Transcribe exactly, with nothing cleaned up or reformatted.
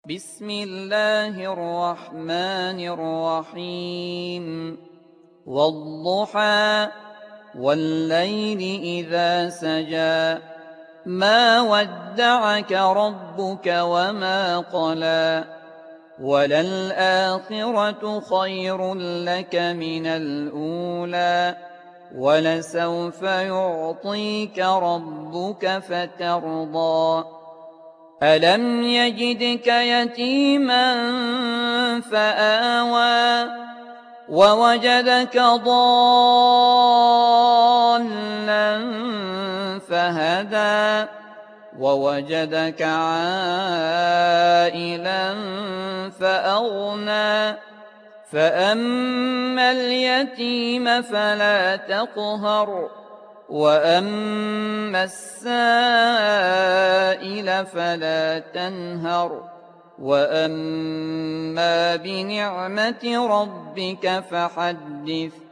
بسم الله الرحمن الرحيم والضحى والليل إذا سجى ما ودعك ربك وما قلى وللآخرة خير لك من الأولى ولسوف يعطيك ربك فترضى ألم يجدك يتيما فآوى ووجدك ضالا فهدى ووجدك عائلا فأغنى فأما اليتيم فلا تقهر وأما السائل فلا تنهر وأما بنعمة ربك فحدث